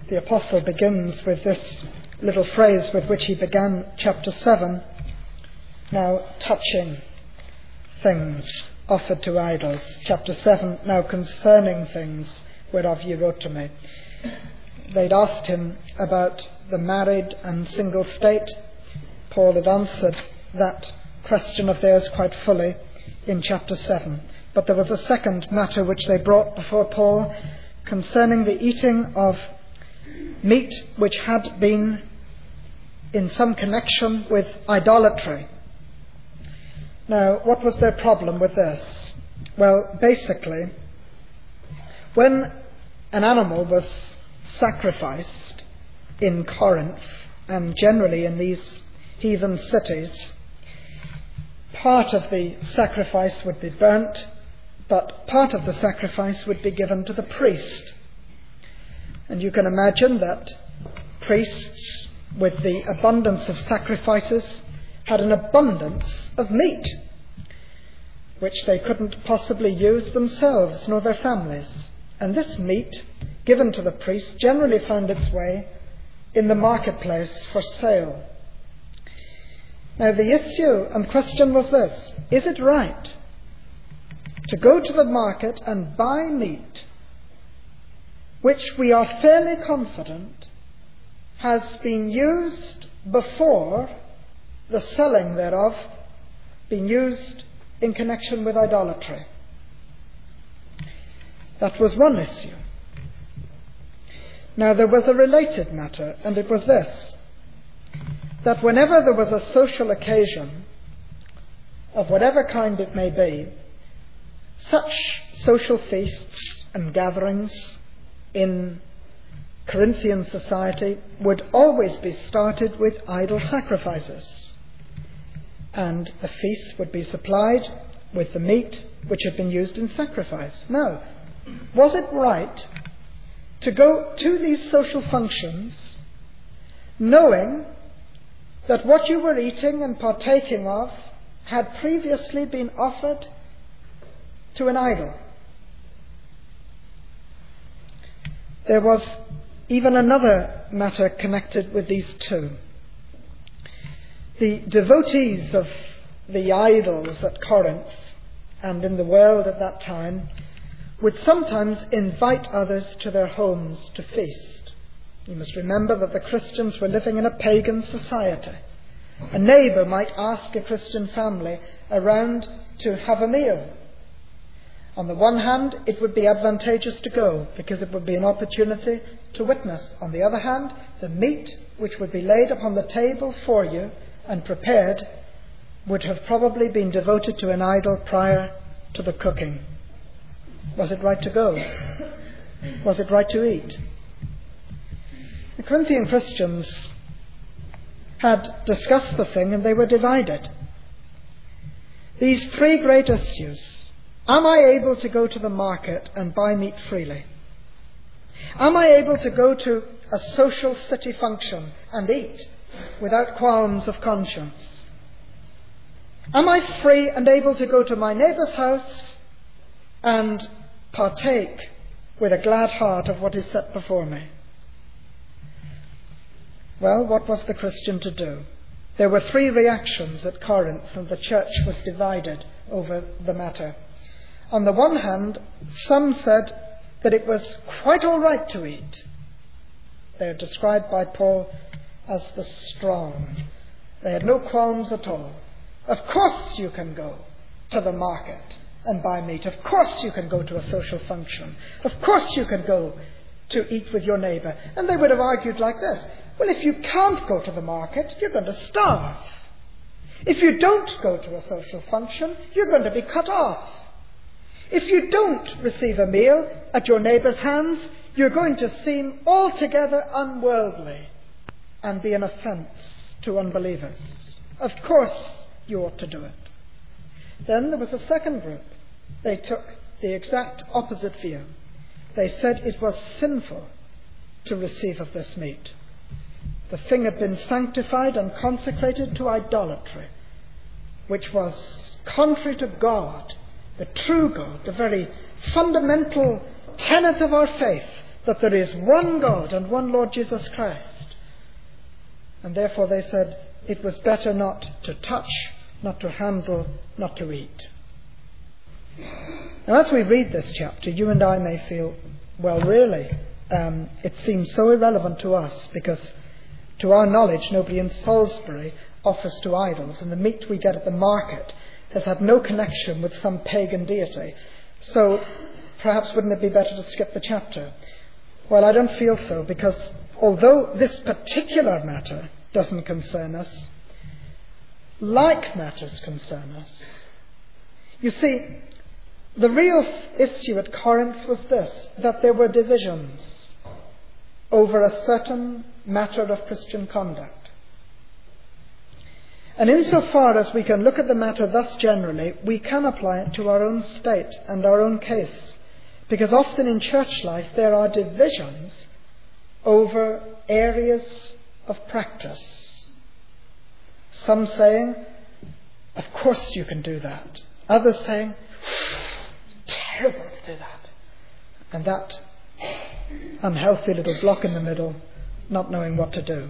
the apostle begins with this little phrase with which he began chapter 7, now touching things offered to idols. Chapter 7, now concerning things whereof ye wrote to me. They'd asked him about the married and single state. Paul had answered that question of theirs quite fully in chapter 7. But there was a second matter which they brought before Paul concerning the eating of meat which had been in some connection with idolatry. Now, what was their problem with this? Well, basically, when an animal was sacrificed in Corinth, and generally in these heathen cities, part of the sacrifice would be burnt, but part of the sacrifice would be given to the priest. And you can imagine that priests, with the abundance of sacrifices, had an abundance of meat, which they couldn't possibly use themselves nor their families. And this meat, given to the priest, generally found its way in the marketplace for sale. Now the issue and question was this: is it right to go to the market and buy meat which we are fairly confident has been used before the selling thereof, been used in connection with idolatry? That was one issue. Now there was a related matter, and it was this: that whenever there was a social occasion, of whatever kind it may be, such social feasts and gatherings in Corinthian society would always be started with idol sacrifices. And the feast would be supplied with the meat which had been used in sacrifice. Now, was it right to go to these social functions knowing that what you were eating and partaking of had previously been offered to an idol? There was even another matter connected with these two. The devotees of the idols at Corinth and in the world at that time would sometimes invite others to their homes to feast. You must remember that the Christians were living in a pagan society. A neighbour might ask a Christian family around to have a meal. On the one hand, it would be advantageous to go because it would be an opportunity to witness. On the other hand, the meat which would be laid upon the table for you and prepared would have probably been devoted to an idol prior to the cooking. Was it right to go? Was it right to eat? The Corinthian Christians had discussed the thing and they were divided. These three great issues: am I able to go to the market and buy meat freely? Am I able to go to a social city function and eat without qualms of conscience? Am I free and able to go to my neighbour's house and partake with a glad heart of what is set before me? Well, what was the Christian to do? There were three reactions at Corinth, and the church was divided over the matter. On the one hand, some said that it was quite all right to eat. They are described by Paul as the strong. They had no qualms at all. Of course you can go to the market and buy meat. Of course you can go to a social function. Of course you can go to eat with your neighbour. And they would have argued like this: well, if you can't go to the market, you're going to starve. If you don't go to a social function, you're going to be cut off. If you don't receive a meal at your neighbour's hands, you're going to seem altogether unworldly and be an offence to unbelievers. Of course you ought to do it. Then there was a second group. They took the exact opposite view. They said it was sinful to receive of this meat. The thing had been sanctified and consecrated to idolatry, which was contrary to God, the true God, the very fundamental tenet of our faith, that there is one God and one Lord Jesus Christ. And therefore they said it was better not to touch, not to handle, not to eat. Now, as we read this chapter, you and I may feel, well, really, it seems so irrelevant to us, because to our knowledge, nobody in Salisbury offers to idols, and the meat we get at the market has had no connection with some pagan deity. So perhaps wouldn't it be better to skip the chapter? Well, I don't feel so, because although this particular matter doesn't concern us, like matters concern us. You see, the real issue at Corinth was this, that there were divisions over a certain matter of Christian conduct. And insofar as we can look at the matter thus generally, we can apply it to our own state and our own case. Because often in church life there are divisions over areas of practice. Some saying, of course you can do that. Others saying, terrible to do that. And that unhealthy little block in the middle, not knowing what to do.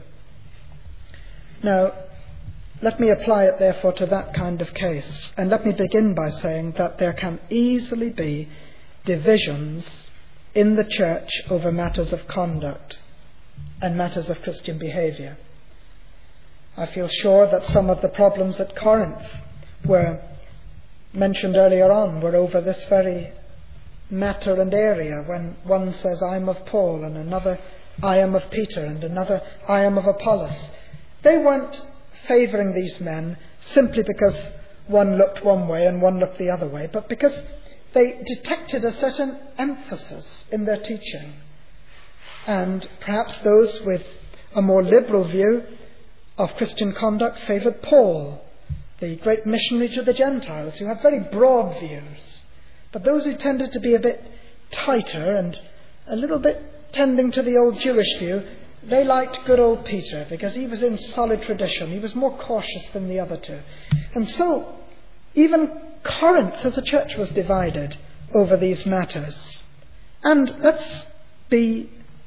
Now, let me apply it therefore to that kind of case. And let me begin by saying that there can easily be divisions in the church over matters of conduct and matters of Christian behaviour. I feel sure that some of the problems at Corinth were mentioned earlier on were over this very matter and area, when one says, I am of Paul, and another, I am of Peter, and another, I am of Apollos. They weren't favouring these men simply because one looked one way and one looked the other way, but because they detected a certain emphasis in their teaching. And perhaps those with a more liberal view of Christian conduct favoured Paul, the great missionary to the Gentiles, who had very broad views. But those who tended to be a bit tighter and a little bit tending to the old Jewish view, they liked good old Peter, because he was in solid tradition. He was more cautious than the other two. And so even Corinth as a church was divided over these matters. And let's be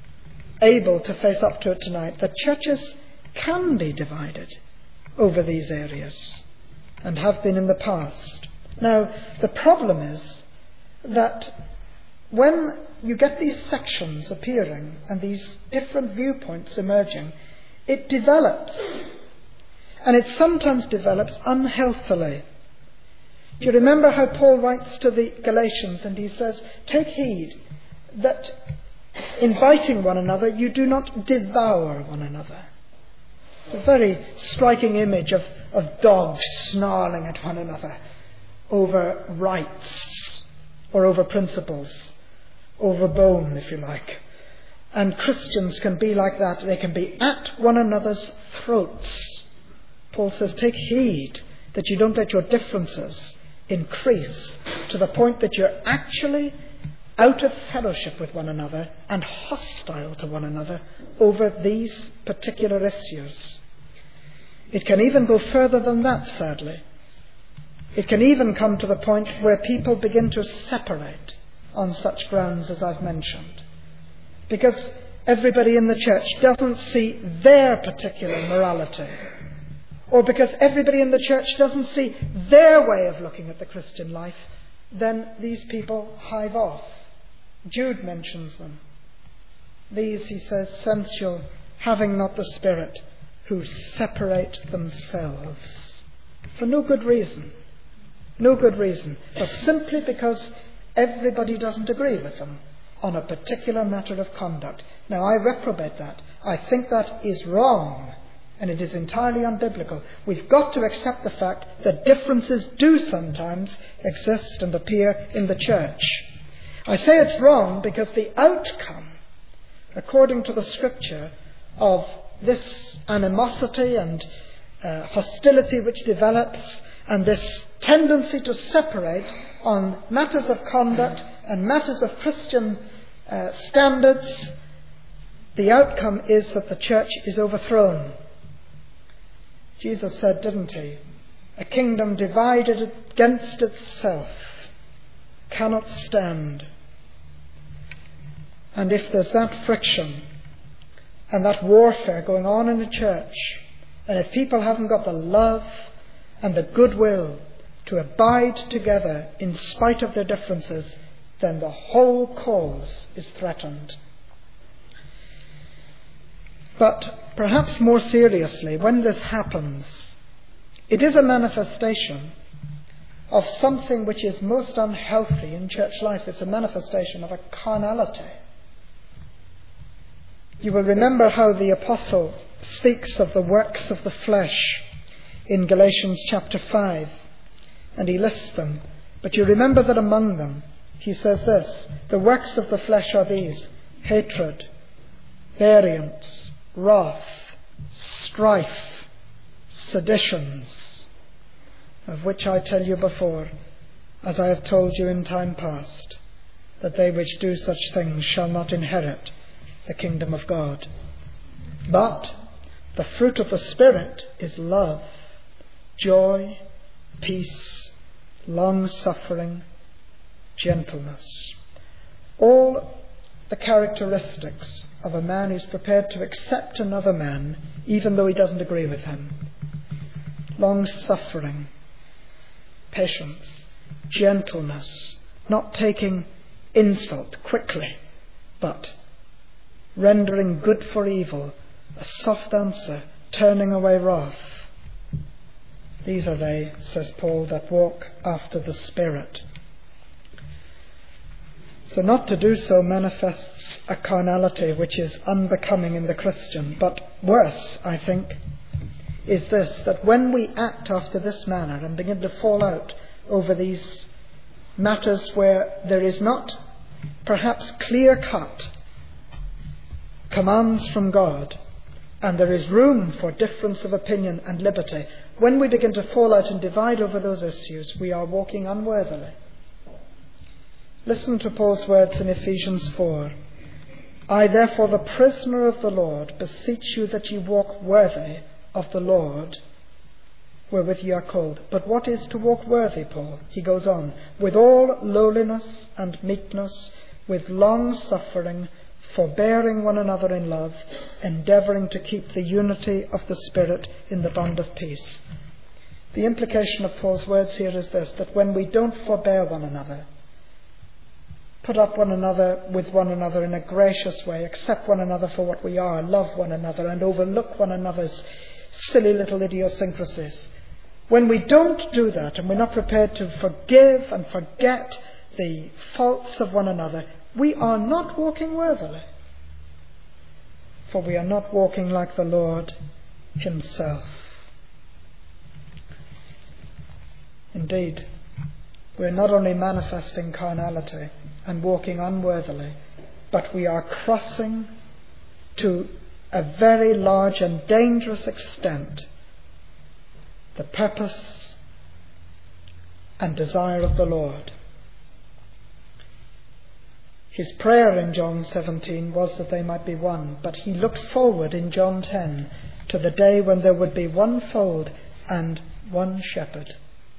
able to face up to it tonight, that churches can be divided over these areas and have been in the past. Now, the problem is that when you get these sections appearing and these different viewpoints emerging, it develops. And it sometimes develops unhealthily. Do you remember how Paul writes to the Galatians, and he says, take heed that inviting one another, you do not devour one another. It's a very striking image of dogs snarling at one another over rights or over principles, over bone, if you like. And Christians can be like that. They can be at one another's throats. Paul says, take heed that you don't let your differences increase to the point that you're actually out of fellowship with one another and hostile to one another over these particular issues. It can even go further than that, sadly. It can even come to the point where people begin to separate on such grounds as I've mentioned, because everybody in the church doesn't see their particular morality, or because everybody in the church doesn't see their way of looking at the Christian life. Then these people hive off. Jude mentions them. These, he says, sensual, having not the Spirit, who separate themselves for no good reason. No good reason, but simply because everybody doesn't agree with them on a particular matter of conduct. Now, I reprobate that. I think that is wrong, and it is entirely unbiblical. We've got to accept the fact that differences do sometimes exist and appear in the church. I say it's wrong because the outcome, according to the Scripture, of this animosity and hostility which develops, and this tendency to separate on matters of conduct and matters of Christian standards, the outcome is that the church is overthrown. Jesus said, didn't he? A kingdom divided against itself cannot stand. And if there's that friction and that warfare going on in the church, and if people haven't got the love and the goodwill to abide together in spite of their differences, then the whole cause is threatened. But perhaps more seriously, when this happens, it is a manifestation of something which is most unhealthy in church life. It's a manifestation of a carnality. You will remember how the apostle speaks of the works of the flesh in Galatians chapter 5, and he lists them. But you remember that among them he says this: the works of the flesh are these: hatred, variance, wrath, strife, seditions, of which I tell you before, as I have told you in time past, that they which do such things shall not inherit the kingdom of God. But the fruit of the Spirit is love, joy, peace, long-suffering, gentleness. All the characteristics of a man who's prepared to accept another man even though he doesn't agree with him. Long-suffering, patience, gentleness, not taking insult quickly, but rendering good for evil, a soft answer, turning away wrath. These are they, says Paul, that walk after the Spirit. So not to do so manifests a carnality which is unbecoming in the Christian. But worse, I think, is this, that when we act after this manner and begin to fall out over these matters where there is not perhaps clear-cut commands from God, and there is room for difference of opinion and liberty, when we begin to fall out and divide over those issues, we are walking unworthily. Listen to Paul's words in Ephesians 4. I, therefore, the prisoner of the Lord, beseech you that ye walk worthy of the Lord, wherewith ye are called. But what is to walk worthy, Paul? He goes on, with all lowliness and meekness, with long suffering, forbearing one another in love, endeavouring to keep the unity of the Spirit in the bond of peace. The implication of Paul's words here is this, that when we don't forbear one another, put up one another with one another in a gracious way, accept one another for what we are, love one another, and overlook one another's silly little idiosyncrasies. When we don't do that, and we're not prepared to forgive and forget the faults of one another, we are not walking worthily. For we are not walking like the Lord himself. Indeed, we're not only manifesting carnality and walking unworthily, but we are crossing to a very large and dangerous extent the purpose and desire of the Lord. His prayer in John 17 was that they might be one, but he looked forward in John 10 to the day when there would be one fold and one shepherd.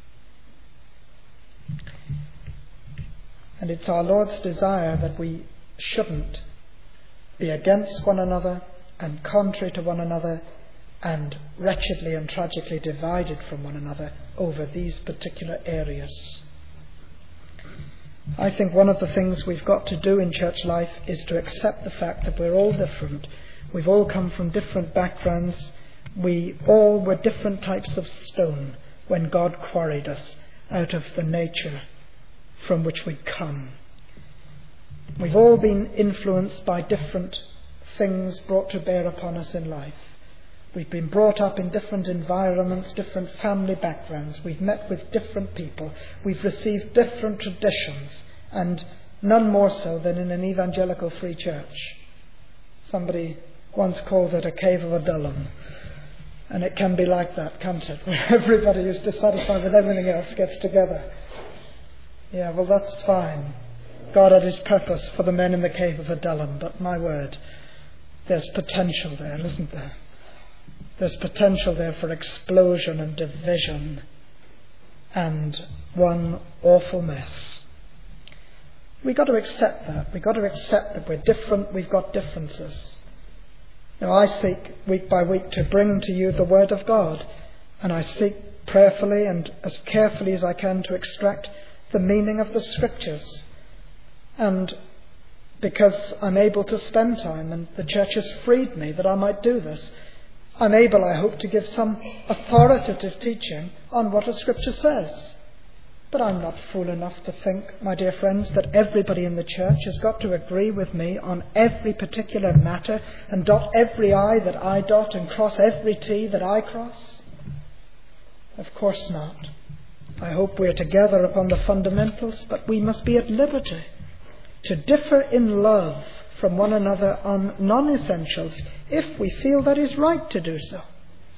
And it's our Lord's desire that we shouldn't be against one another and contrary to one another and wretchedly and tragically divided from one another over these particular areas. I think one of the things we've got to do in church life is to accept the fact that we're all different. We've all come from different backgrounds. We all were different types of stone when God quarried us out of the nature from which we'd come. We've all been influenced by different things brought to bear upon us in life. We've been brought up in different environments, different family backgrounds. We've met with different people. We've received different traditions, and none more so than in an evangelical free church. Somebody once called it a cave of Adullam. And it can be like that, can't it? Where everybody who's dissatisfied with everything else gets together. Yeah, well, that's fine. God had his purpose for the men in the cave of Adullam, but my word, there's potential there, isn't there? There's potential there for explosion and division and one awful mess. We've got to accept that. We've got to accept that we're different, we've got differences. Now, I seek week by week to bring to you the Word of God, and I seek prayerfully and as carefully as I can to extract the meaning of the Scriptures. And because I'm able to spend time, and the church has freed me that I might do this, I'm able, I hope, to give some authoritative teaching on what a Scripture says. But I'm not fool enough to think, my dear friends, that everybody in the church has got to agree with me on every particular matter and dot every I that I dot and cross every T that I cross. Of course not. I hope we're together upon the fundamentals, but we must be at liberty to differ in love from one another on non-essentials if we feel that is right to do so.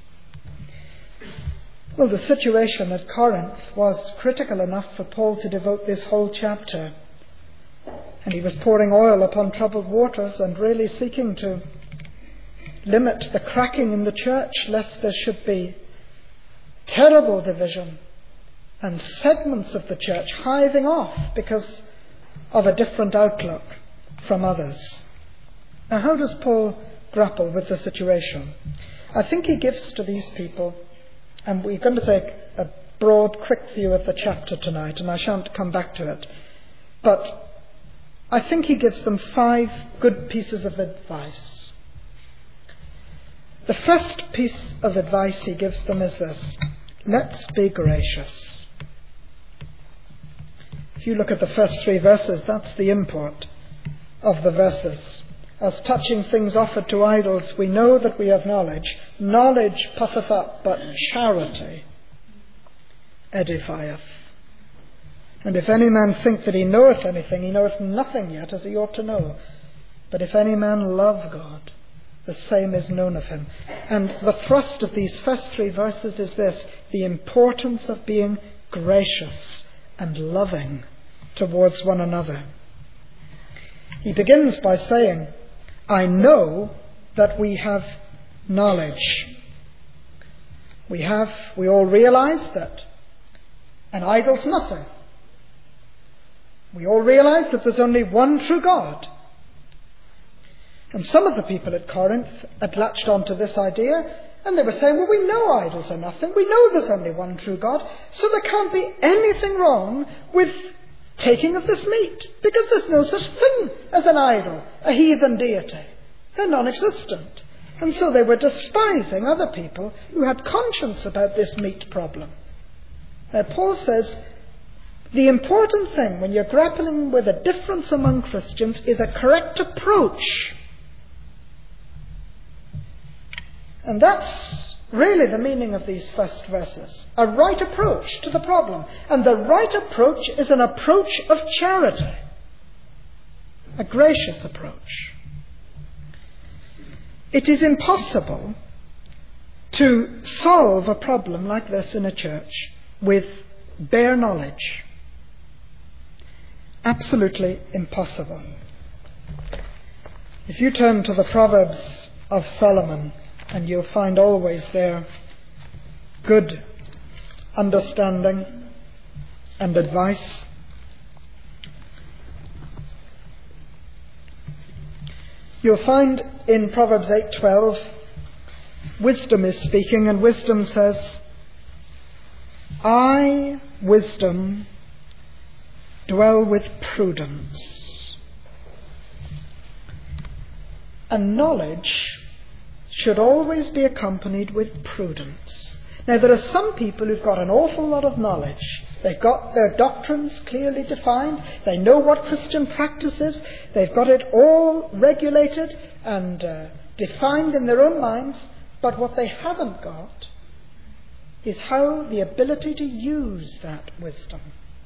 Well, the situation at Corinth was critical enough for Paul to devote this whole chapter. And he was pouring oil upon troubled waters and really seeking to limit the cracking in the church, lest there should be terrible division and segments of the church hiving off because of a different outlook from others. Now, how does Paul grapple with the situation? I think he gives to these people, and we're going to take a broad, quick view of the chapter tonight, and I shan't come back to it, but I think he gives them 5 good pieces of advice. The first piece of advice he gives them is this: let's be gracious. If you look at the first 3 verses, that's the import of the verses. As touching things offered to idols, we know that we have knowledge. Knowledge puffeth up, but charity edifieth. And if any man think that he knoweth anything, he knoweth nothing yet as he ought to know. But if any man love God, the same is known of him. And the thrust of these first 3 verses is this: the importance of being gracious and loving towards one another. He begins by saying, I know that we have knowledge. We all realize that an idol's nothing. We all realize that there's only one true God. And some of the people at Corinth had latched onto this idea, and they were saying, well, we know idols are nothing. We know there's only one true God, so there can't be anything wrong with taking of this meat, because there's no such thing as an idol, a heathen deity. They're non-existent. And so they were despising other people who had conscience about this meat problem. Now, Paul says the important thing when you're grappling with a difference among Christians is a correct approach. And that's really the meaning of these first verses. A right approach to the problem. And the right approach is an approach of charity. A gracious approach. It is impossible to solve a problem like this in a church with bare knowledge. Absolutely impossible. If you turn to the Proverbs of Solomon, and you'll find always there good understanding and advice. You'll find in Proverbs 8:12, wisdom is speaking, and wisdom says, I, wisdom, dwell with prudence. And knowledge should always be accompanied with prudence. Now, there are some people who've got an awful lot of knowledge. They've got their doctrines clearly defined. They know what Christian practice is. They've got it all regulated and defined in their own minds. But what they haven't got is the ability to use that wisdom.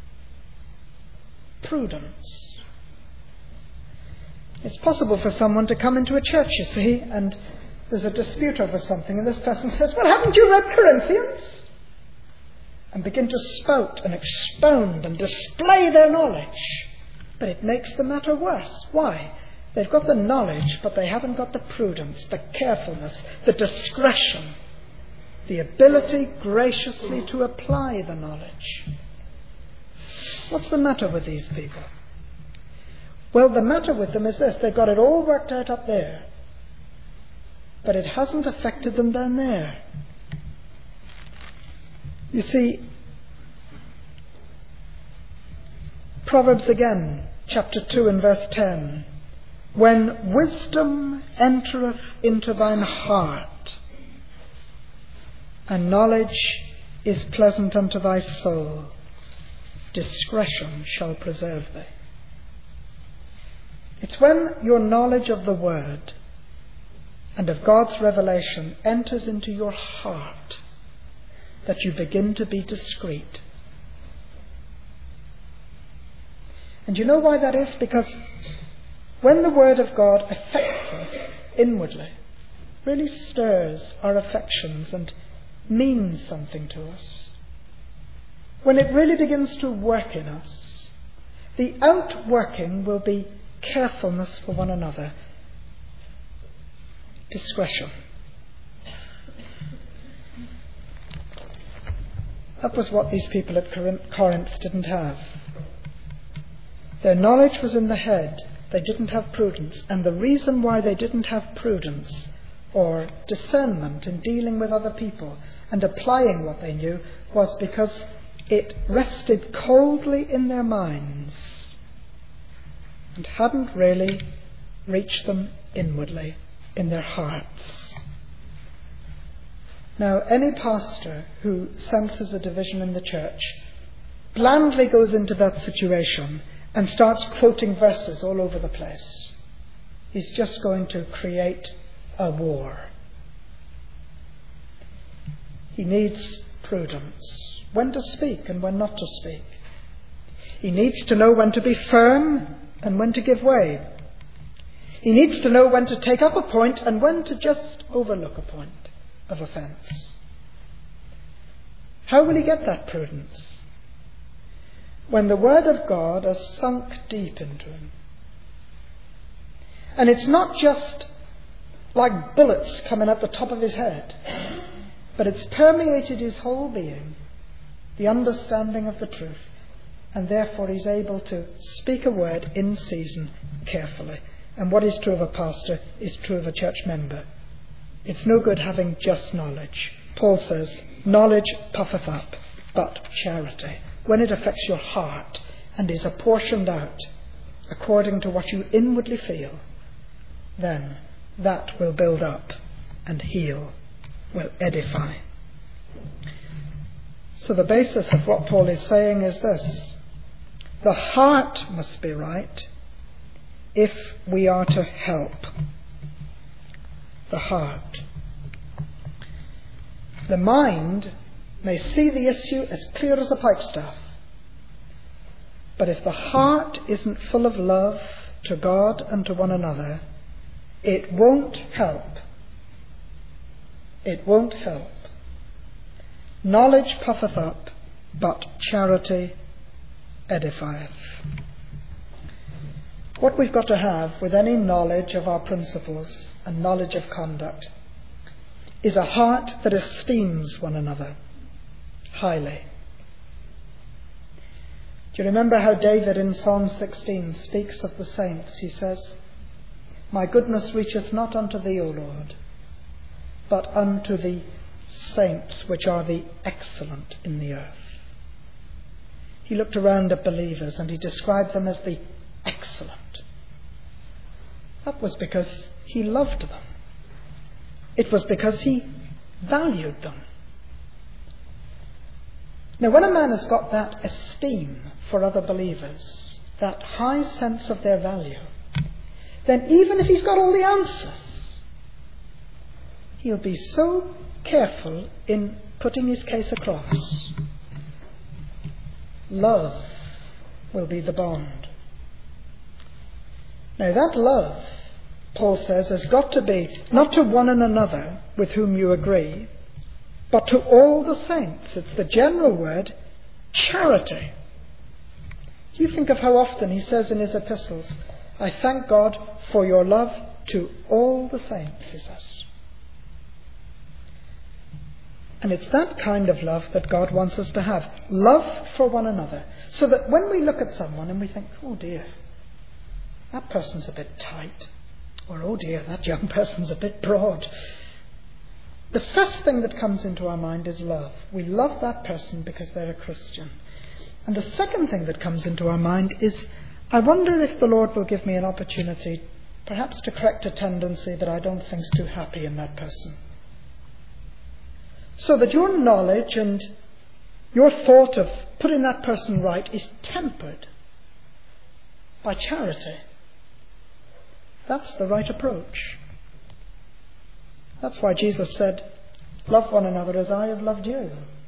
Prudence. It's possible for someone to come into a church, you see, and there's a dispute over something, and this person says, well, haven't you read Corinthians? And begin to spout and expound and display their knowledge. But it makes the matter worse. Why? They've got the knowledge, but they haven't got the prudence, the carefulness, the discretion, the ability graciously to apply the knowledge. What's the matter with these people? Well, the matter with them is this: they've got it all worked out up there, but it hasn't affected them down there. You see, Proverbs again, chapter 2 and verse 10. When wisdom entereth into thine heart, and knowledge is pleasant unto thy soul, discretion shall preserve thee. It's when your knowledge of the Word and of God's revelation enters into your heart that you begin to be discreet. And you know why that is? Because when the Word of God affects us inwardly, really stirs our affections and means something to us, when it really begins to work in us, the outworking will be carefulness for one another, discretion. That was what these people at Corinth didn't have. Their knowledge was in the head. They didn't have prudence. And the reason why they didn't have prudence or discernment in dealing with other people and applying what they knew was because it rested coldly in their minds and hadn't really reached them inwardly in their hearts. Now, any pastor who senses a division in the church blandly goes into that situation and starts quoting verses all over the place. He's just going to create a war. He needs prudence, when to speak and when not to speak. He needs to know when to be firm and when to give way. He needs to know when to take up a point and when to just overlook a point of offence. How will he get that prudence? When the Word of God has sunk deep into him. And it's not just like bullets coming at the top of his head, but it's permeated his whole being, the understanding of the truth, and therefore he's able to speak a word in season carefully. And what is true of a pastor is true of a church member. It's no good having just knowledge. Paul says, knowledge puffeth up, but charity, when it affects your heart and is apportioned out according to what you inwardly feel, then that will build up and heal, will edify. So the basis of what Paul is saying is this: the heart must be right if we are to help. The heart. The mind may see the issue as clear as a pikestaff, but if the heart isn't full of love to God and to one another, it won't help. It won't help. Knowledge puffeth up, but charity edifieth. What we've got to have with any knowledge of our principles and knowledge of conduct is a heart that esteems one another highly. Do you remember how David in Psalm 16 speaks of the saints? He says, my goodness reacheth not unto thee, O Lord, but unto the saints which are the excellent in the earth. He looked around at believers and he described them as the excellent. That was because he loved them. It was because he valued them. Now, when a man has got that esteem for other believers, that high sense of their value, then even if he's got all the answers, he'll be so careful in putting his case across. Love will be the bond. Now that love, Paul says, has got to be not to one and another with whom you agree, but to all the saints. It's the general word, charity. You think of how often he says in his epistles, I thank God for your love to all the saints, he says. And it's that kind of love that God wants us to have. Love for one another. So that when we look at someone and we think, oh dear, that person's a bit tight, or oh dear, that young person's a bit broad. The first thing that comes into our mind is love. We love that person because they're a Christian. And the second thing that comes into our mind is, I wonder if the Lord will give me an opportunity perhaps to correct a tendency that I don't think's too happy in that person. So that your knowledge and your thought of putting that person right is tempered by charity. That's the right approach. That's why Jesus said, love one another as I have loved you.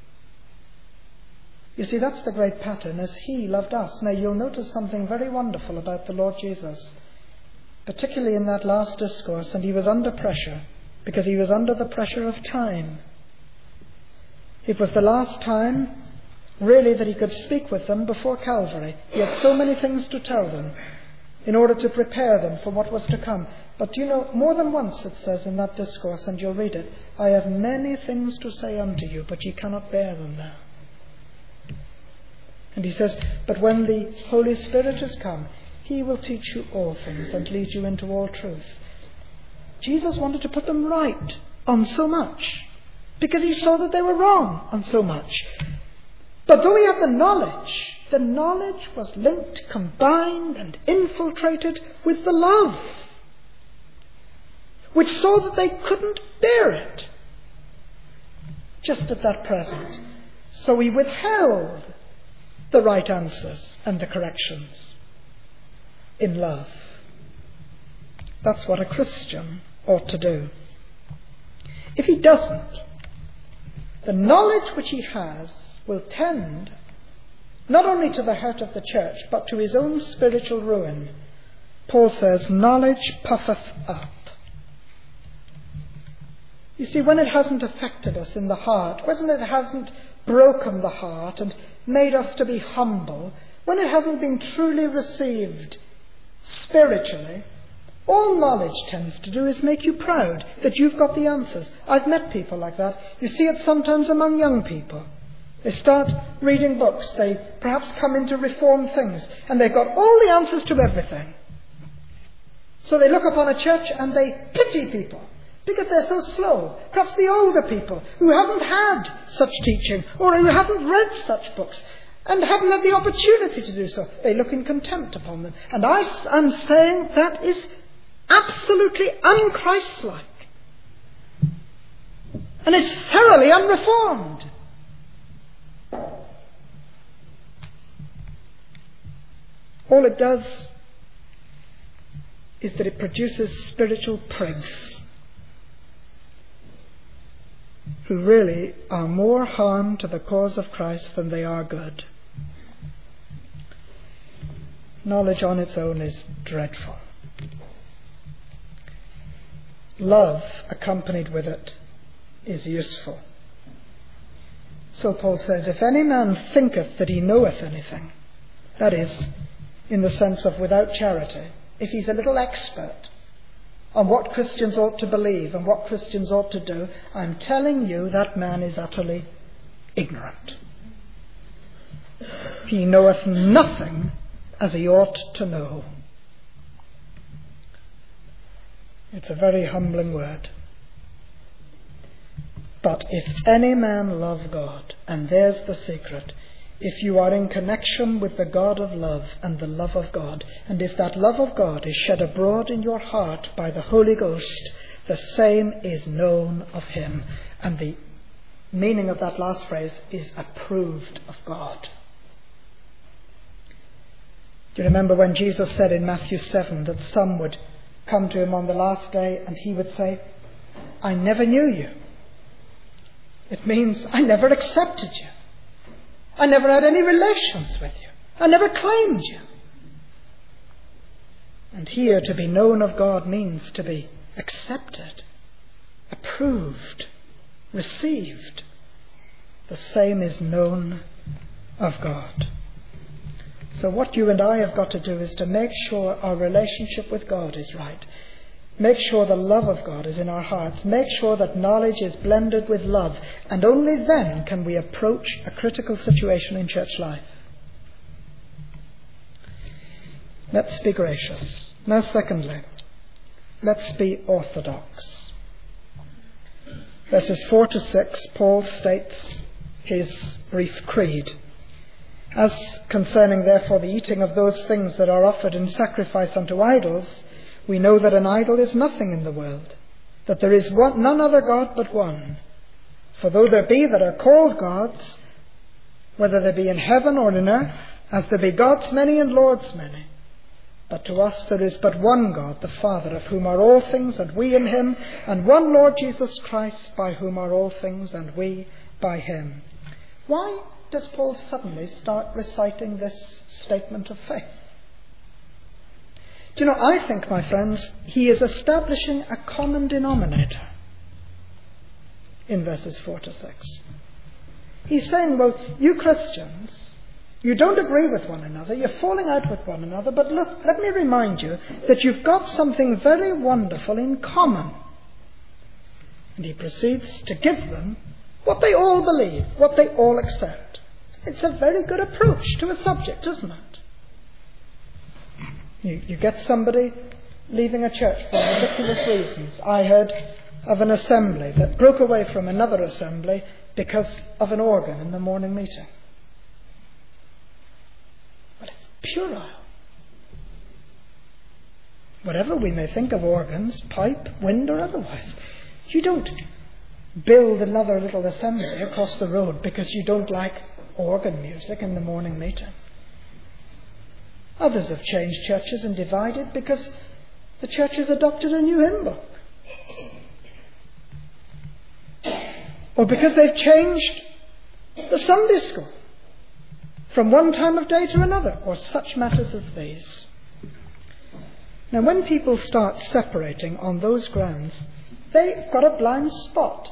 You see, that's the great pattern, as he loved us. Now, you'll notice something very wonderful about the Lord Jesus, particularly in that last discourse, and he was under pressure, because he was under the pressure of time. It was the last time, really, that he could speak with them before Calvary. He had so many things to tell them in order to prepare them for what was to come. But do you know, more than once it says in that discourse, and you'll read it, I have many things to say unto you, but ye cannot bear them now. And he says, but when the Holy Spirit has come, he will teach you all things and lead you into all truth. Jesus wanted to put them right on so much, because he saw that they were wrong on so much. But though he had the knowledge was linked, combined and infiltrated with the love, which saw that they couldn't bear it just at that present. So he withheld the right answers and the corrections in love. That's what a Christian ought to do. If he doesn't, the knowledge which he has will tend not only to the hurt of the church, but to his own spiritual ruin. Paul says, knowledge puffeth up. You see, when it hasn't affected us in the heart, when it hasn't broken the heart and made us to be humble, when it hasn't been truly received spiritually, all knowledge tends to do is make you proud that you've got the answers. I've met people like that. You see it sometimes among young people. They start reading books, they perhaps come into reformed things, and they've got all the answers to everything. So they look upon a church and they pity people because they're so slow. Perhaps the older people who haven't had such teaching or who haven't read such books and haven't had the opportunity to do so. They look in contempt upon them. And I am saying that is absolutely un-Christ-like. And it's thoroughly unreformed. All it does is that it produces spiritual prigs who really are more harm to the cause of Christ than they are good. Knowledge on its own is dreadful. Love accompanied with it is useful. So Paul says, if any man thinketh that he knoweth anything, that is, in the sense of without charity, if he's a little expert on what Christians ought to believe and what Christians ought to do, I'm telling you that man is utterly ignorant. He knoweth nothing as he ought to know. It's a very humbling word. But if any man love God, and there's the secret, if you are in connection with the God of love and the love of God, and if that love of God is shed abroad in your heart by the Holy Ghost, the same is known of him. And the meaning of that last phrase is approved of God. Do you remember when Jesus said in Matthew 7 that some would come to him on the last day and he would say, I never knew you. It means I never accepted you. I never had any relations with you. I never claimed you. And here to be known of God means to be accepted, approved, received. The same is known of God. So what you and I have got to do is to make sure our relationship with God is right. Make sure the love of God is in our hearts. Make sure that knowledge is blended with love. And only then can we approach a critical situation in church life. Let's be gracious. Now, secondly, let's be orthodox. Verses 4 to 6, Paul states his brief creed. As concerning, therefore, the eating of those things that are offered in sacrifice unto idols, we know that an idol is nothing in the world, that there is none other God but one. For though there be that are called gods, whether they be in heaven or in earth, as there be gods many and lords many, but to us there is but one God, the Father, of whom are all things, and we in him, and one Lord Jesus Christ, by whom are all things, and we by him. Why does Paul suddenly start reciting this statement of faith? Do you know, I think, my friends, he is establishing a common denominator in verses 4 to 6. He's saying, well, you Christians, you don't agree with one another, you're falling out with one another, but look, let me remind you that you've got something very wonderful in common. And he proceeds to give them what they all believe, what they all accept. It's a very good approach to a subject, isn't it? You get somebody leaving a church for ridiculous reasons. I heard of an assembly that broke away from another assembly because of an organ in the morning meeting. But it's puerile. Whatever we may think of organs, pipe, wind or otherwise, you don't build another little assembly across the road because you don't like organ music in the morning meeting. Others have changed churches and divided because the church has adopted a new hymn book. Or because they've changed the Sunday school from one time of day to another, or such matters as these. Now, when people start separating on those grounds, they've got a blind spot.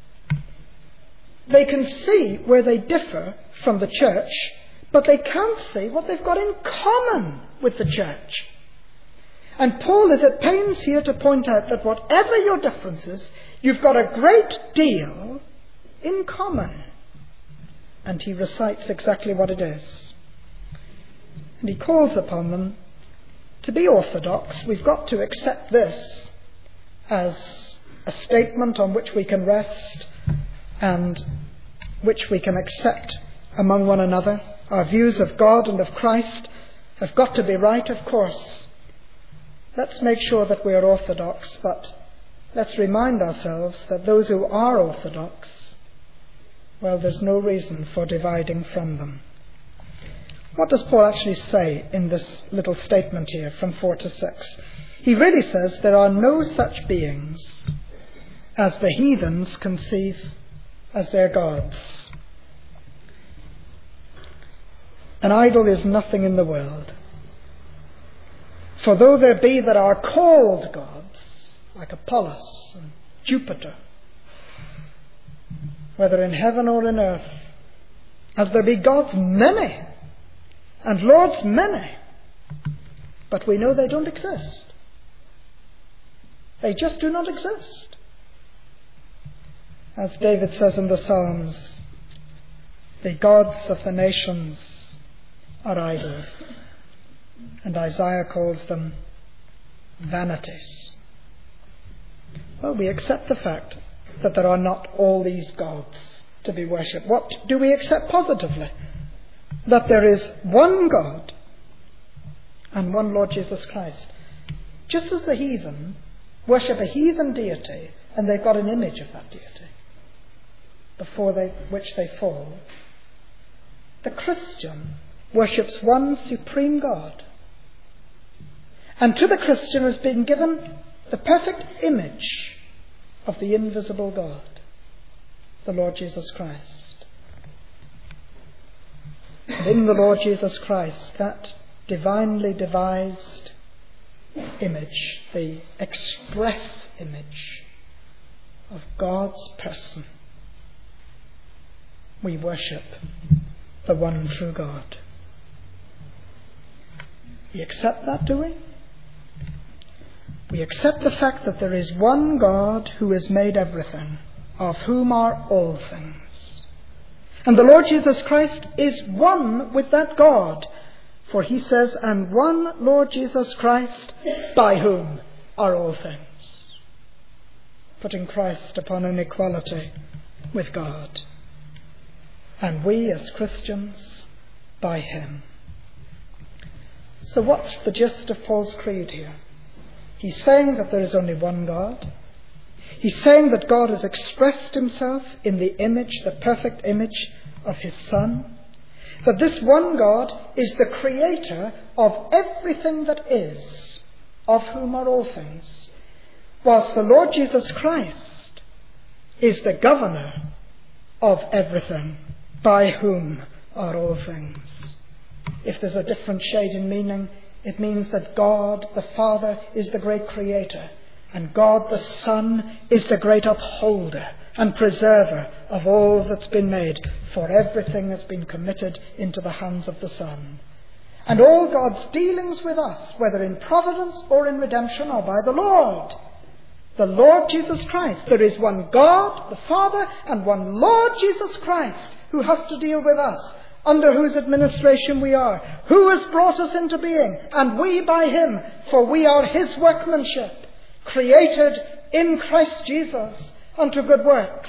They can see where they differ from the church, but they can't see what they've got in common with the church. And Paul is at pains here to point out that whatever your differences, you've got a great deal in common. And he recites exactly what it is. And he calls upon them to be orthodox. We've got to accept this as a statement on which we can rest and which we can accept among one another. Our views of God and of Christ have got to be right, of course. Let's make sure that we are orthodox, but let's remind ourselves that those who are orthodox, well, there's no reason for dividing from them. What does Paul actually say in this little statement here from 4 to 6? He really says there are no such beings as the heathens conceive as their gods. An idol is nothing in the world. For though there be that are called gods, like Apollos and Jupiter, whether in heaven or in earth, as there be gods many, and lords many, but we know they don't exist. They just do not exist. As David says in the Psalms, the gods of the nations are idols, and Isaiah calls them vanities. Well, we accept the fact that there are not all these gods to be worshipped. What do we accept positively? That there is one God and one Lord Jesus Christ. Just as the heathen worship a heathen deity and they've got an image of that deity before which they fall, the Christian worships one supreme God. And to the Christian has been given the perfect image of the invisible God, the Lord Jesus Christ. And in the Lord Jesus Christ, that divinely devised image, the express image of God's person, we worship the one true God. We accept that, do we? We accept the fact that there is one God who has made everything, of whom are all things. And the Lord Jesus Christ is one with that God, For he says, and one Lord Jesus Christ, by whom are all things. Putting Christ upon an equality with God. And we as Christians, by him. So what's the gist of Paul's creed here? He's saying that there is only one God. He's saying that God has expressed himself in the image, the perfect image of his Son. That this one God is the creator of everything that is, of whom are all things. Whilst the Lord Jesus Christ is the governor of everything, by whom are all things. If there's a different shade in meaning, it means that God the Father is the great creator, and God the Son is the great upholder and preserver of all that's been made, for everything has been committed into the hands of the Son. And all God's dealings with us, whether in providence or in redemption, are by the Lord Jesus Christ. There is one God, the Father, and one Lord Jesus Christ, who has to deal with us, under whose administration we are, who has brought us into being, and we by him, for we are his workmanship, created in Christ Jesus unto good works.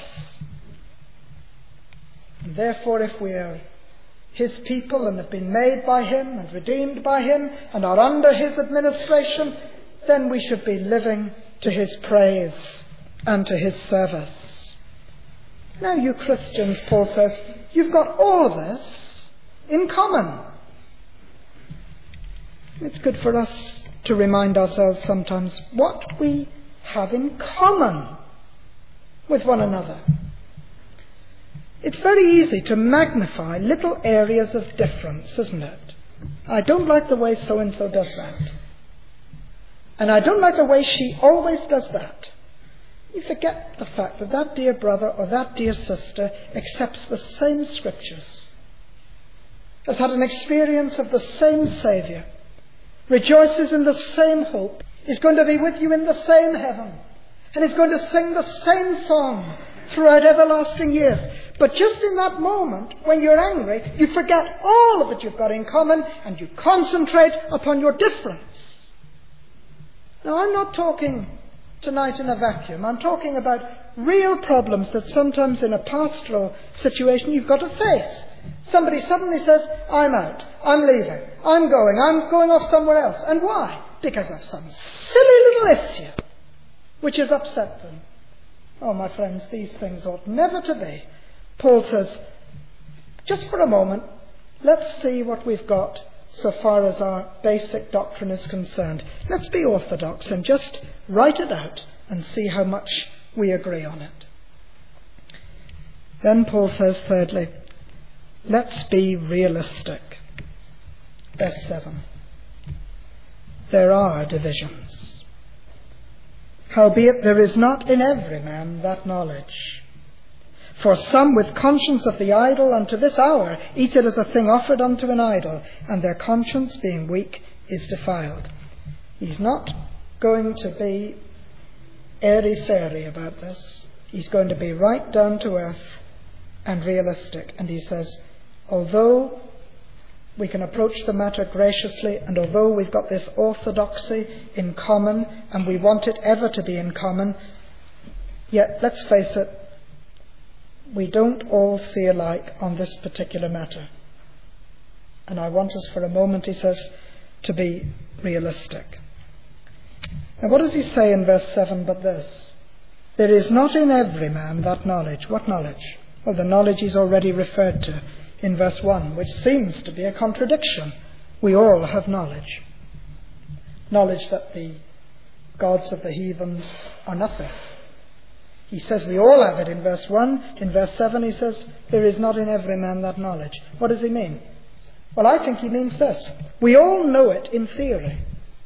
And therefore, if we are his people and have been made by him and redeemed by him and are under his administration, then we should be living to his praise and to his service. Now you Christians, Paul says, you've got all of this in common. It's good for us to remind ourselves sometimes what we have in common with one another. It's very easy to magnify little areas of difference, isn't it? I don't like the way so-and-so does that. And I don't like the way she always does that. You forget the fact that that dear brother or that dear sister accepts the same scriptures, has had an experience of the same Saviour, rejoices in the same hope, is going to be with you in the same heaven, and is going to sing the same song throughout everlasting years. But just in that moment, when you're angry, you forget all of it you've got in common, and you concentrate upon your difference. Now, I'm not talking tonight in a vacuum. I'm talking about real problems that sometimes in a pastoral situation you've got to face. Somebody suddenly says, I'm out, I'm leaving, I'm going off somewhere else. And why? Because of some silly little issue which has upset them. Oh, my friends, these things ought never to be. Paul says, just for a moment, let's see what we've got so far as our basic doctrine is concerned. Let's be orthodox and just write it out and see how much we agree on it. Then Paul says, thirdly, let's be realistic. Verse 7. There are divisions. Howbeit there is not in every man that knowledge. For some with conscience of the idol unto this hour eat it as a thing offered unto an idol, and their conscience being weak is defiled. He's not going to be airy-fairy about this. He's going to be right down to earth and realistic. And he says, although we can approach the matter graciously, and although we've got this orthodoxy in common, and we want it ever to be in common, yet, let's face it, we don't all see alike on this particular matter. And I want us for a moment, he says, to be realistic. Now what does he say in verse 7 but this? There is not in every man that knowledge. What knowledge? Well, the knowledge he's already referred to in verse 1, which seems to be a contradiction. We all have knowledge. Knowledge that the gods of the heathens are nothing. He says we all have it in verse 1. In verse 7 he says, there is not in every man that knowledge. What does he mean? Well, I think he means this. We all know it in theory,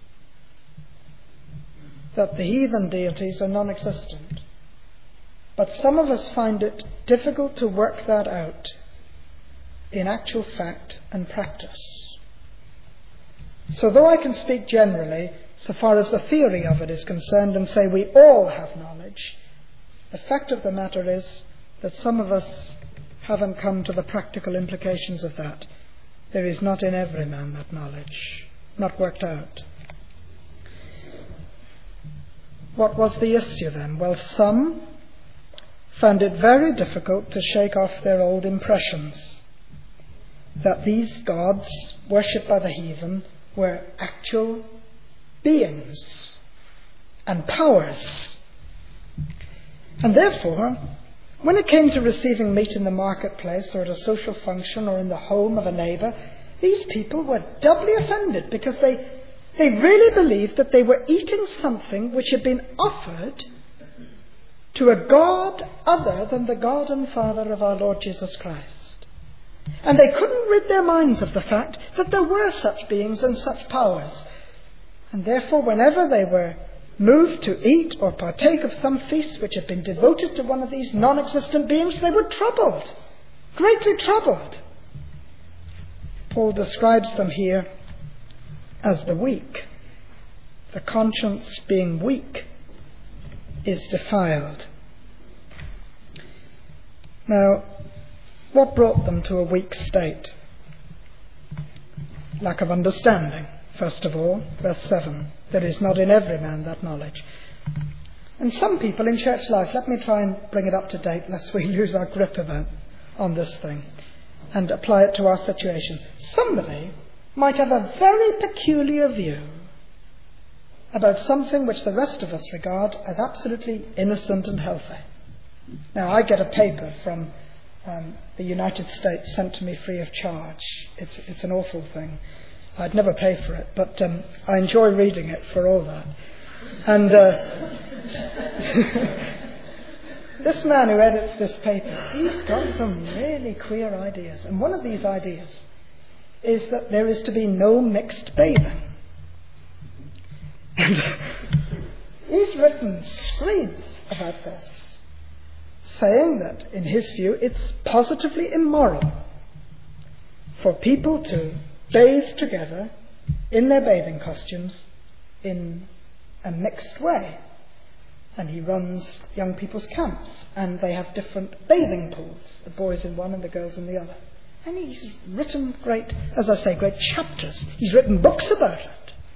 that the heathen deities are non-existent. But some of us find it difficult to work that out in actual fact and practice. So though I can speak generally, so far as the theory of it is concerned, and say we all have knowledge, the fact of the matter is that some of us haven't come to the practical implications of that. there is not in every man that knowledge, not worked out. What was the issue then? Well, some found it very difficult to shake off their old impressions that these gods worshipped by the heathen were actual beings and powers. And therefore, when it came to receiving meat in the marketplace or at a social function or in the home of a neighbour, these people were doubly offended because they really believed that they were eating something which had been offered to a God other than the God and Father of our Lord Jesus Christ. And they couldn't rid their minds of the fact that there were such beings and such powers. And therefore, whenever they were moved to eat or partake of some feast which had been devoted to one of these non-existent beings, they were troubled, greatly troubled. Paul describes them here as the weak. The conscience being weak is defiled. Now, what brought them to a weak state? Lack of understanding, first of all. Verse 7, there is not in every man that knowledge. And some people in church life, let me try and bring it up to date lest we lose our grip on this thing and apply it to our situation. Somebody might have a very peculiar view about something which the rest of us regard as absolutely innocent and healthy. Now, I get a paper from the United States sent to me free of charge. It's an awful thing. I'd never pay for it, but I enjoy reading it for all that. And this man who edits this paper, he's got some really queer ideas. And one of these ideas is that there is to be no mixed bathing. And he's written screeds about this, saying that, in his view, it's positively immoral for people to bathe together in their bathing costumes in a mixed way. And he runs young people's camps, and they have different bathing pools, the boys in one and the girls in the other. And he's written great chapters. He's written books about it.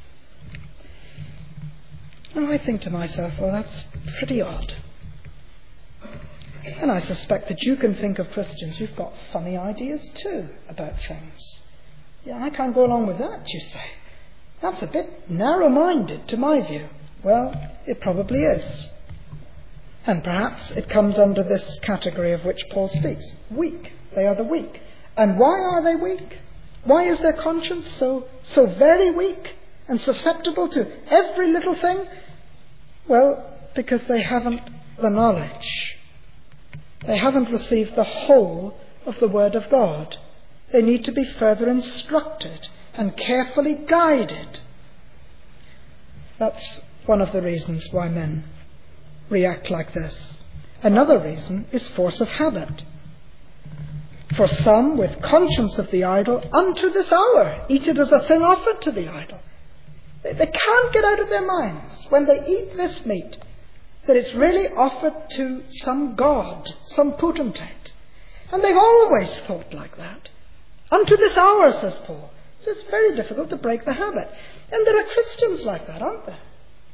And I think to myself, well, that's pretty odd. And I suspect that you can think of Christians who've got funny ideas too about things. Yeah, I can't go along with that, you say. That's a bit narrow-minded to my view. Well, it probably is. And perhaps it comes under this category of which Paul speaks. Weak. They are the weak. And why are they weak? Why is their conscience so very weak and susceptible to every little thing? Well, because they haven't the knowledge. They haven't received the whole of the Word of God. They need to be further instructed and carefully guided. That's one of the reasons why men react like this. Another reason is force of habit. For some, with conscience of the idol, unto this hour eat it as a thing offered to the idol. They can't get out of their minds, when they eat this meat, that it's really offered to some god, some potentate. And they've always thought like that. Unto this hour, says Paul. So it's very difficult to break the habit. And there are Christians like that, aren't there?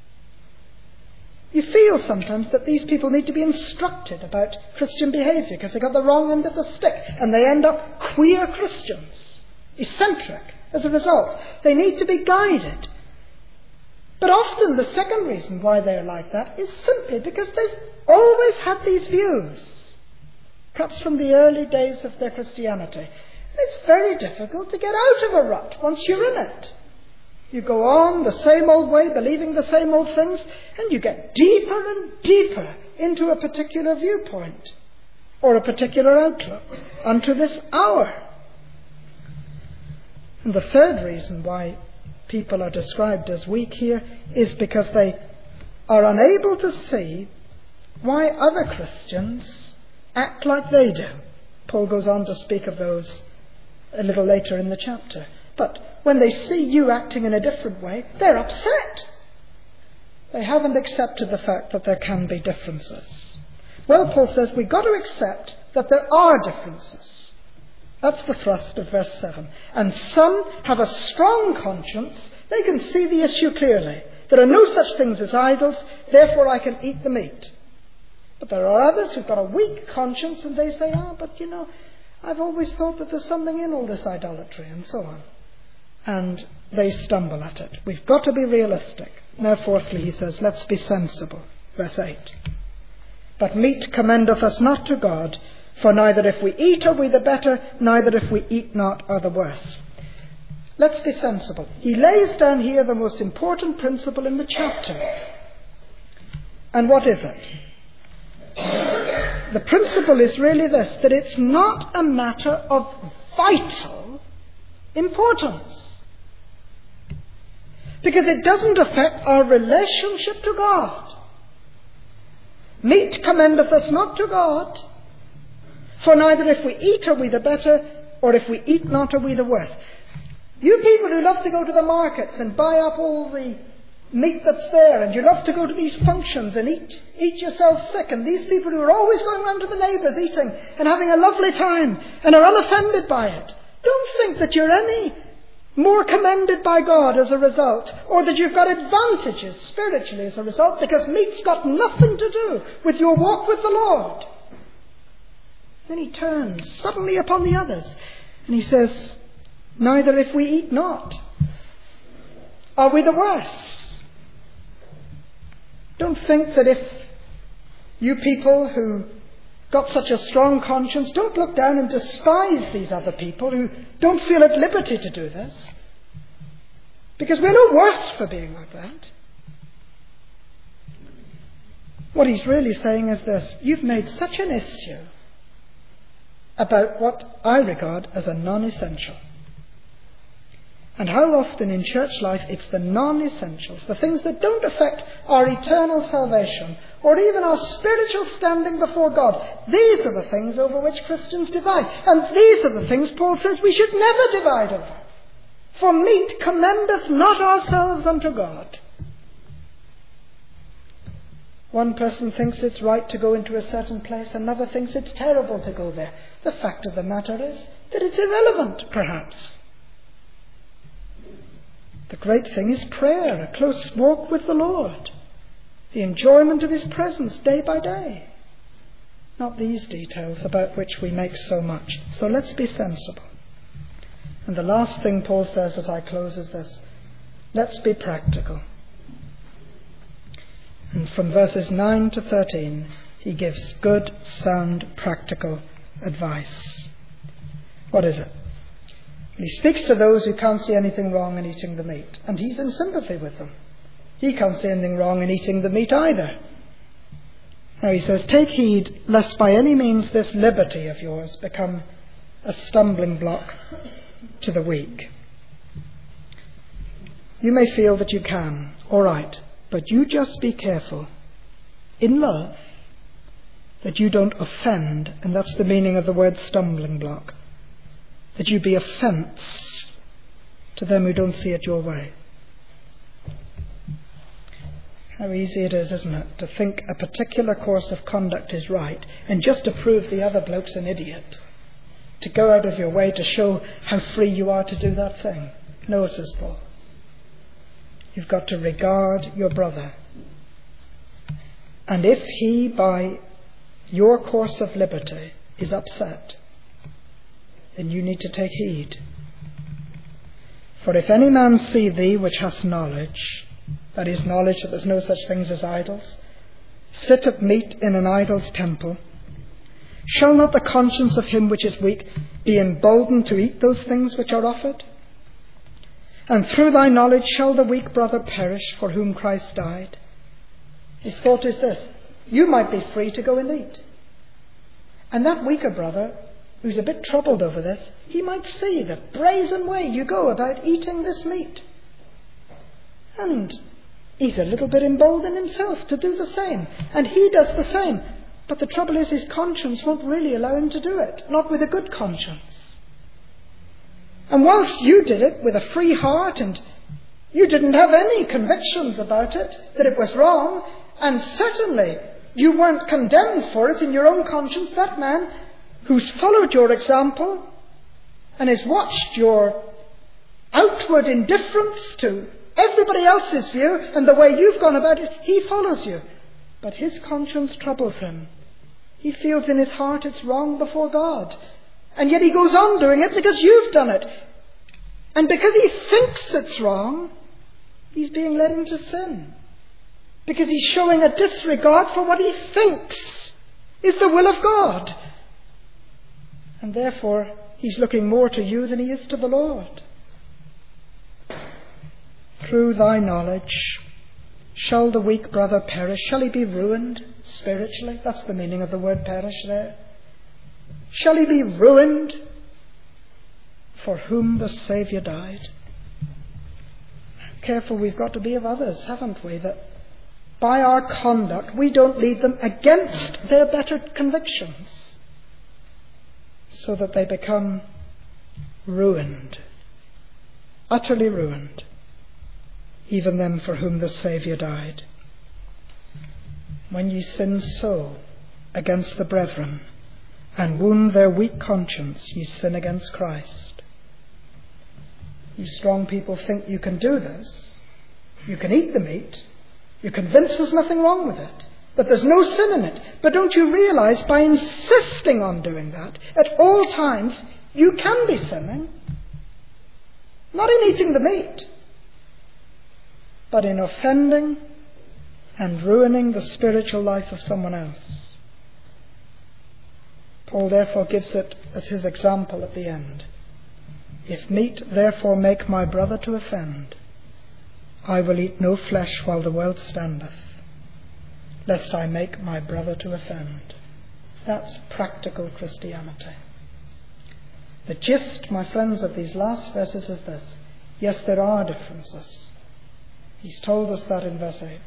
You feel sometimes that these people need to be instructed about Christian behaviour because they got the wrong end of the stick, and they end up queer Christians, eccentric as a result. They need to be guided. But often the second reason why they're like that is simply because they've always had these views, perhaps from the early days of their Christianity. It's very difficult to get out of a rut once you're in it. You go on the same old way, believing the same old things, and you get deeper and deeper into a particular viewpoint or a particular outlook unto this hour. And the third reason why people are described as weak here is because they are unable to see why other Christians act like they do. Paul goes on to speak of those a little later in the chapter. But when they see you acting in a different way, they're upset. They haven't accepted the fact that there can be differences. Well, Paul says we've got to accept that there are differences. That's the thrust of verse 7. And some have a strong conscience. They can see the issue clearly. There are no such things as idols, therefore I can eat the meat. But there are others who've got a weak conscience and they say, but I've always thought that there's something in all this idolatry and so on. And they stumble at it. We've got to be realistic. Now fourthly, he says, let's be sensible. Verse 8. But meat commendeth us not to God, for neither if we eat are we the better, neither if we eat not are the worse. Let's be sensible. He lays down here the most important principle in the chapter. And what is it? The principle is really this, that it's not a matter of vital importance. Because it doesn't affect our relationship to God. Meat commendeth us not to God, for neither if we eat are we the better, or if we eat not are we the worse. You people who love to go to the markets and buy up all the meat that's there, and you love to go to these functions and eat yourself sick, and these people who are always going round to the neighbours eating and having a lovely time and are unoffended by it, don't think that you're any more commended by God as a result, or that you've got advantages spiritually as a result, because meat's got nothing to do with your walk with the Lord. Then he turns suddenly upon the others and he says, neither if we eat not are we the worse. Don't think that if you people who got such a strong conscience, don't look down and despise these other people who don't feel at liberty to do this. Because we're no worse for being like that. What he's really saying is this: you've made such an issue about what I regard as a non-essential. And how often in church life it's the non-essentials, the things that don't affect our eternal salvation or even our spiritual standing before God. These are the things over which Christians divide. And these are the things Paul says we should never divide over. For meat commendeth not ourselves unto God. One person thinks it's right to go into a certain place, another thinks it's terrible to go there. The fact of the matter is that it's irrelevant, perhaps. The great thing is prayer, a close walk with the Lord, the enjoyment of His presence day by day. Not these details about which we make so much. So let's be sensible. And the last thing Paul says as I close is this: let's be practical. And from verses 9 to 13, he gives good, sound, practical advice. What is it? He speaks to those who can't see anything wrong in eating the meat, and he's in sympathy with them. He can't see anything wrong in eating the meat either. Now he says, take heed lest by any means this liberty of yours become a stumbling block to the weak. You may feel that you can, all right, but you just be careful, in love, that you don't offend, and that's the meaning of the word stumbling block, that you be offence to them who don't see it your way. How easy it is, isn't it, to think a particular course of conduct is right and just to prove the other bloke's an idiot, to go out of your way to show how free you are to do that thing. No, says Paul. You've got to regard your brother. And if he, by your course of liberty, is upset, then you need to take heed. For if any man see thee which hast knowledge, that is, knowledge that there's no such things as idols, sit at meat in an idol's temple, shall not the conscience of him which is weak be emboldened to eat those things which are offered? And through thy knowledge shall the weak brother perish for whom Christ died? His thought is this: you might be free to go and eat. And that weaker brother, who's a bit troubled over this, he might see the brazen way you go about eating this meat. And he's a little bit emboldened himself to do the same. And he does the same. But the trouble is his conscience won't really allow him to do it. Not with a good conscience. And whilst you did it with a free heart and you didn't have any convictions about it, that it was wrong, and certainly you weren't condemned for it in your own conscience, that man who's followed your example and has watched your outward indifference to everybody else's view and the way you've gone about it, he follows you. But his conscience troubles him. He feels in his heart it's wrong before God. And yet he goes on doing it because you've done it. And because he thinks it's wrong, he's being led into sin. Because he's showing a disregard for what he thinks is the will of God. And therefore, he's looking more to you than he is to the Lord. Through thy knowledge, shall the weak brother perish? Shall he be ruined spiritually? That's the meaning of the word perish there. Shall he be ruined for whom the Saviour died? Careful we've got to be of others, haven't we? That by our conduct we don't lead them against their better convictions, so that they become ruined, utterly ruined, even them for whom the Saviour died. When ye sin so against the brethren, and wound their weak conscience, ye sin against Christ. You strong people think you can do this. You can eat the meat. You convince there's nothing wrong with it, that there's no sin in it. But don't you realize by insisting on doing that, at all times, you can be sinning? Not in eating the meat, but in offending and ruining the spiritual life of someone else. Paul therefore gives it as his example at the end. If meat therefore make my brother to offend, I will eat no flesh while the world standeth, lest I make my brother to offend. That's practical Christianity. The gist, my friends, of these last verses is this. Yes, there are differences. He's told us that in verse 8.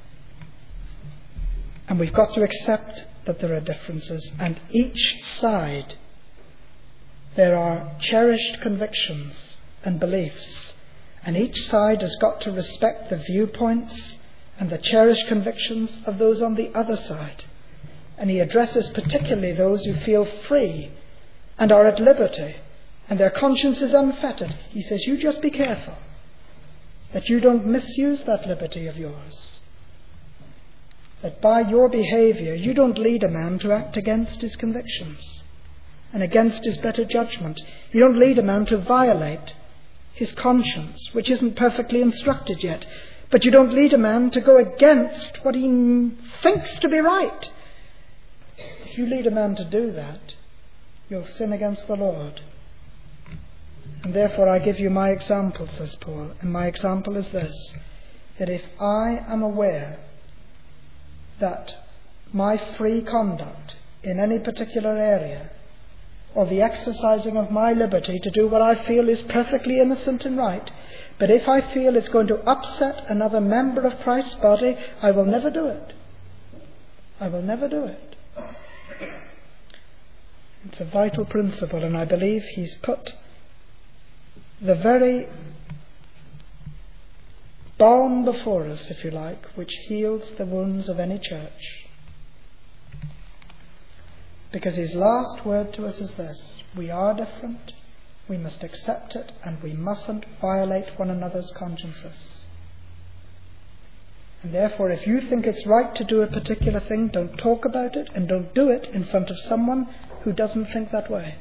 And we've got to accept that there are differences, and each side there are cherished convictions and beliefs, and each side has got to respect the viewpoints and the cherished convictions of those on the other side. And he addresses particularly those who feel free and are at liberty and their conscience is unfettered. He says, you just be careful that you don't misuse that liberty of yours. That by your behaviour you don't lead a man to act against his convictions and against his better judgment. You don't lead a man to violate his conscience, which isn't perfectly instructed yet. But you don't lead a man to go against what he thinks to be right. If you lead a man to do that, you'll sin against the Lord. And therefore I give you my example, says Paul. And my example is this, that if I am aware that my free conduct in any particular area, or the exercising of my liberty to do what I feel is perfectly innocent and right, but if I feel it's going to upset another member of Christ's body, I will never do it. I will never do it. It's a vital principle, and I believe he's put the very balm before us, if you like, which heals the wounds of any church. Because his last word to us is this: we are different, we must accept it, and we mustn't violate one another's consciences. And therefore, if you think it's right to do a particular thing, don't talk about it and don't do it in front of someone who doesn't think that way.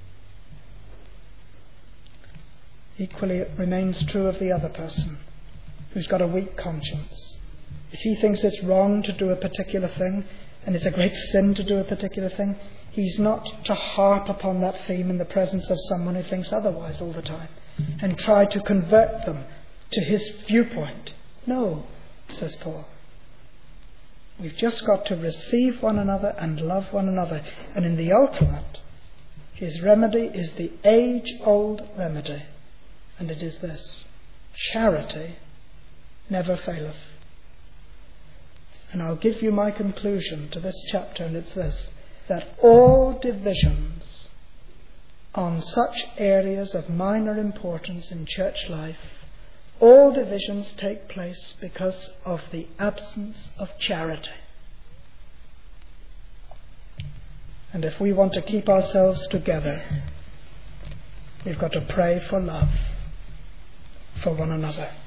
Equally, it remains true of the other person who's got a weak conscience. If he thinks it's wrong to do a particular thing, and it's a great sin to do a particular thing, he's not to harp upon that theme in the presence of someone who thinks otherwise all the time and try to convert them to his viewpoint. No, says Paul. We've just got to receive one another and love one another. And in the ultimate, his remedy is the age-old remedy. And it is this: charity never faileth. And I'll give you my conclusion to this chapter, and it's this: that all divisions on such areas of minor importance in church life, all divisions take place because of the absence of charity. And if we want to keep ourselves together, We've got to pray for love for one another.